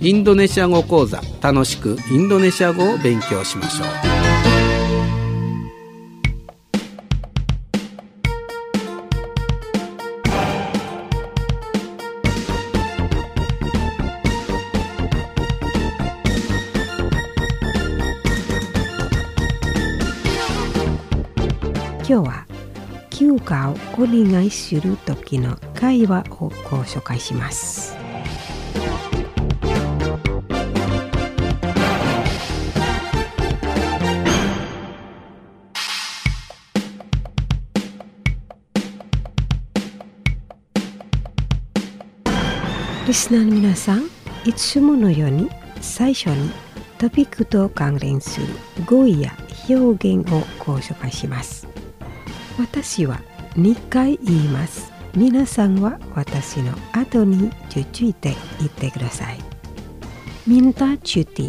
インドネシア語講座、楽しくインドネシア語を勉強しましょう。 今日は休暇をお願いする時の会話をご紹介します。リスナーの皆さん、いつものように最初にトピックと関連する語彙や表現をご紹介します。私は2回言います。皆さんは私の後に続いて言ってください。minta cuti,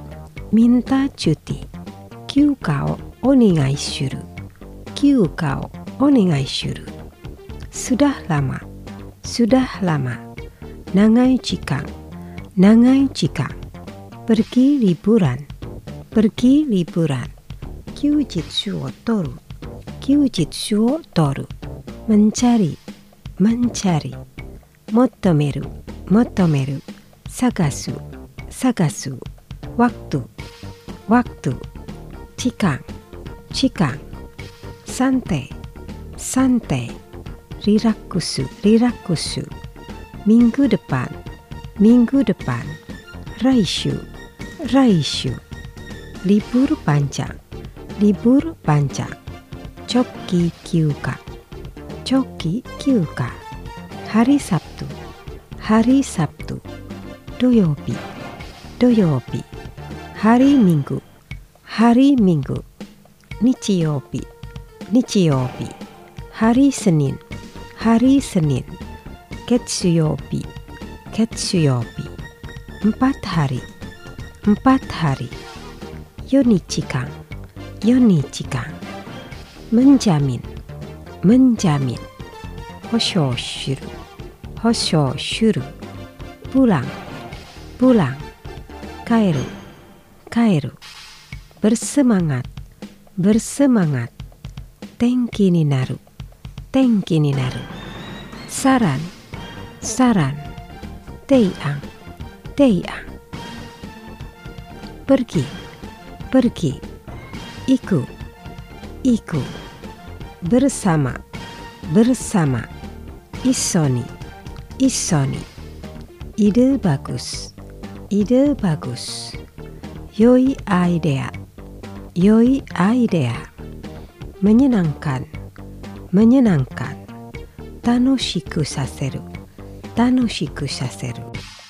minta cuti、休暇をお願いする、休暇をお願いする。sudah lama, sudah lama、長い時間、長い時間。pergi liburan, pergi liburan、休日を取る、休日を取る。mencari, mencari、求める、求める。探す、探す。waktu, waktu、時間、時間。santai, santai、リラックス、リラックス。minggu depan, minggu depan、来週、来週。libur panjang, libur panjang、長期休暇、長期休暇。hari Sabtu, hari Sabtu、土曜日、土曜日。hari Minggu, hari Minggu、日曜日、日曜日。hari Senin, hari Senin、月曜日、月曜日。empat hari, empat hari、4日間、4日間。menjamin, menjamin、保証する、保証する。pulang, pulang、帰る、帰る。bersemangat, bersemangat、天気になる、天気になる。saran, saran、提案、提案。pergi, pergi、行く、行く。bersama, bersama、一緒に、一緒に。ide bagus, ide bagus、良いアイデア、良いアイデア。menyenangkan, menyenangkan、楽しくさせる、楽しくさせる。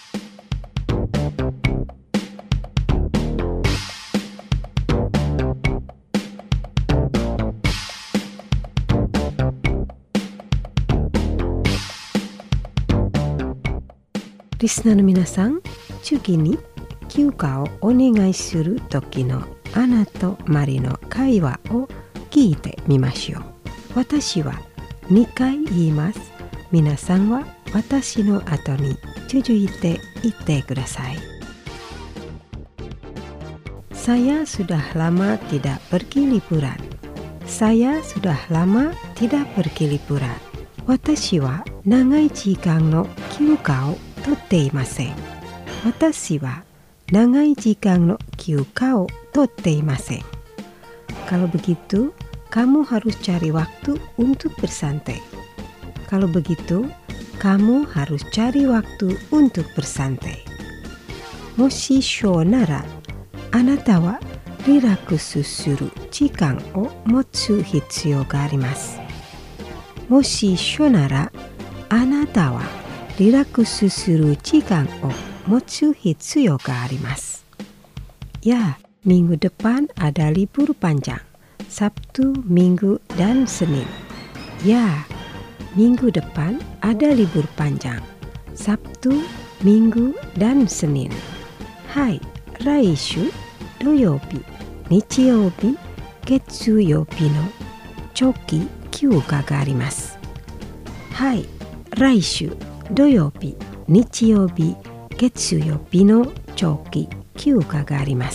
リスナーの皆さん、次に休暇をお願いする時のアナとマリの会話を聞いてみましょう。私は2回言います。皆さんは私の後に続いて言ってください。Saya sudah lama tidak pergi liburan. Saya sudah lama tidak pergi liburan。私は長い時間の休暇を取っていません。私は長い時間の休暇を取っていません。Kalau begitu, kamu harus cari waktu untuk bersantai. Kalau begitu, kamu harus cari waktu untuk bersantai。もしそうなら、あなたはリラックスする時間を持つ必要があります。もしそうなら、あなたはリラックスする時間を持つ必要があります。Ya, minggu depan ada libur panjang. Sabtu, Minggu, dan Senin. Ya, minggu depan ada libur panjang. Sabtu, Minggu, dan Senin。はい、来週土曜日、日曜日、月曜日の長期休暇があります。はい、来週土曜日、日曜日、 月曜日の長期休暇があります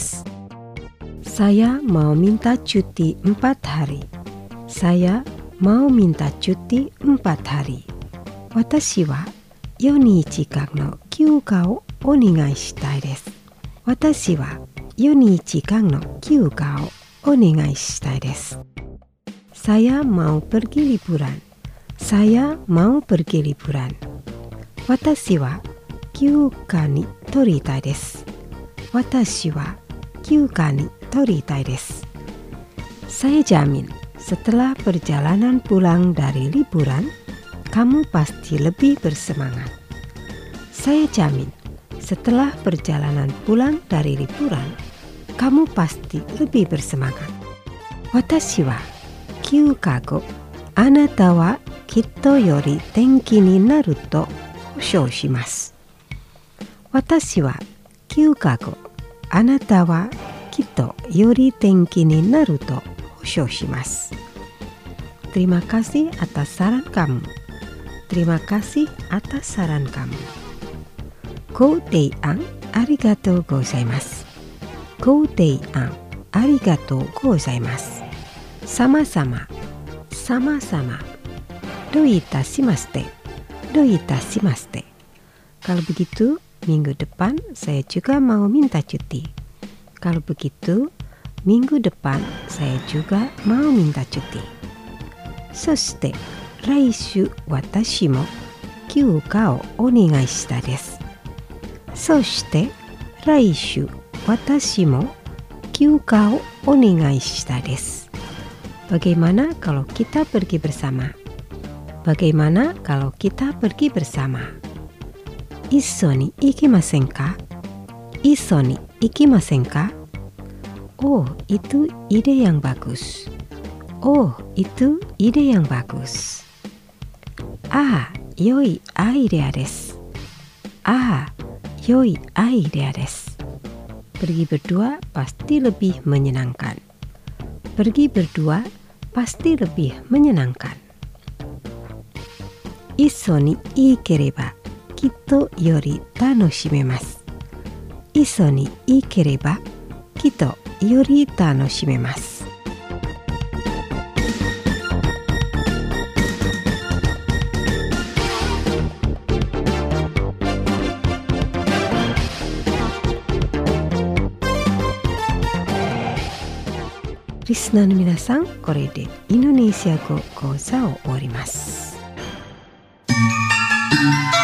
。Saya mau minta cuti 4 hari. Saya mau minta cuti 4 hari. 私は4日間の休暇をお願いしたいです。私は4日間の休暇をお願いしたいです。Saya mau pergi liburan. Saya mau pergi liburan. 私は休暇に取りたいです。私は休暇に取りたいです。Saya jamin setelah perjalanan pulang dari liburan, kamu pasti lebih bersemangat. Saya jamin setelah perjalanan pulang dari liburan, kamu pasti lebih bersemangat. 私は休暇後、あなたはきっとより元気になると保証します。私は休暇後、あなたはきっとより元気になると保証します。Terima kasih atas saran kamu. Terima kasih atas saran kamu. ご提案ありがとうございます。ご提案ありがとうございます。Sama-sama. Sama-sama. Doitashimashite. Doitashimashite. Kalau begitu, minggu depan saya juga mau minta cuti. Kalau begitu, minggu depan saya juga mau minta cuti. そして来週私も休暇をお願いしたいです。そして来週私も休暇をお願いしたいです。Bagaimana kalau kita pergi bersama? Bagaimana kalau kita pergi bersama? 一緒に行きませんか? 一緒に行きませんか? Oh, itu ide yang bagus. Oh, itu ide yang bagus. Ah, 良いアイデアです。Ah, 良いアイデアです。Pergi berdua pasti lebih menyenangkan. Pergi berdua pasti lebih menyenangkan. 一緒に行ければきっとより楽しめます。一緒に行ければきっとより楽しめます。リスナーの皆さん、これでインドネシア語講座を終わります。